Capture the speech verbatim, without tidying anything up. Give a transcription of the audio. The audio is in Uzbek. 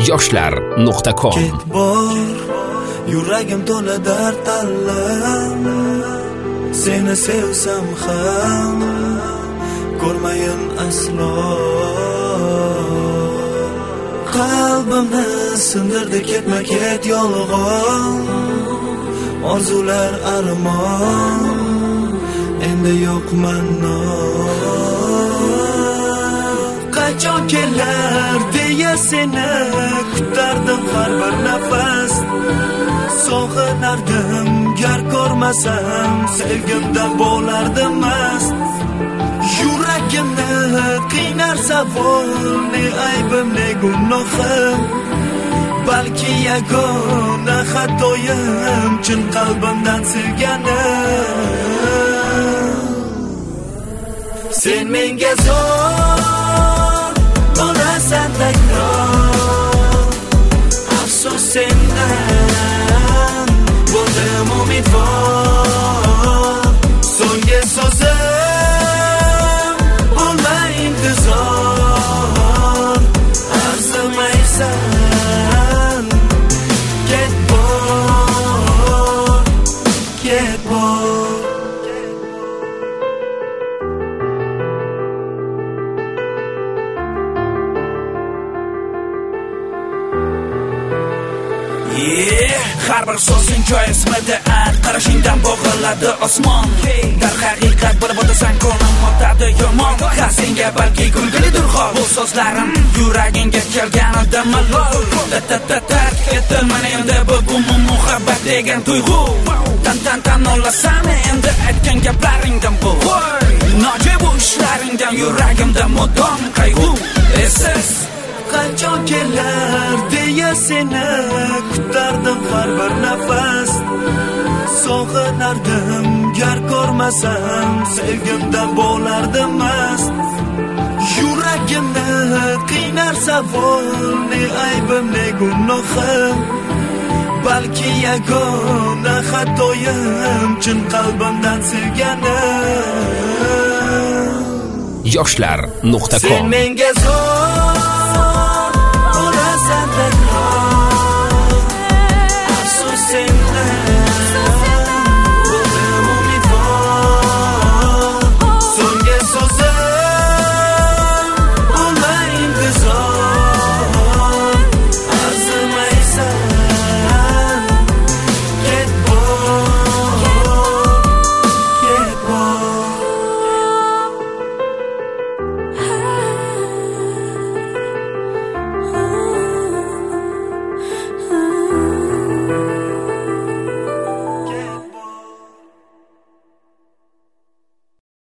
yoshlar nuqta com. Ket bor, yuragim to'la dard alam. Seni sevsam ham ko'rmayin aslo. Qalbimni sindirdi ketma ket yolg'on. Orzular armon, endi yo'q manno. Qachon kelar deya seni kutardim har bir nafas. Sog'inardim gar ko'rmasam, sevgimda bo'lardim mast. Yuragimni qiynar savol, ne aybim ne gunohim. Balki yagona xatoyim, chin qalbimdan sevganim. Sen menga zo'r bo'lasan takror. Afsus sendan bo'ldim umidvor. So'nggi so'zim bo'lma intizor. Arzimaysan, ket bor, ket bor. Har bir so'zing joyizmidi, qarashingdan bo'g'iladi osmon. Dar haqiqat bir bo'tasan ko'nglim otadi yomon. Ha senga balki kulgilidir xoh, bu so'zlarim yuragingga kelganida malol. Ta-ta-ta-ta etilmani endi bu muhabbat degan tuyg'u. Tan-tan tan olasan endi aytgan gaplaringdan bu. Nojo'ya bu ishlaringdan yuragimda mudom qayg'u. Esiz qachon kelar deya seni kutardim har bir nafas. Sog'inardim gar ko'rmasam, sevgimda bo'lardim mast. Yuragimni qiynar savol, ne aybim ne gunohim. Balki yagona xatoyim, chin qalbimdan sevganim. yoshlar nuqta com. Sen menga zo'r bo'lasan takror.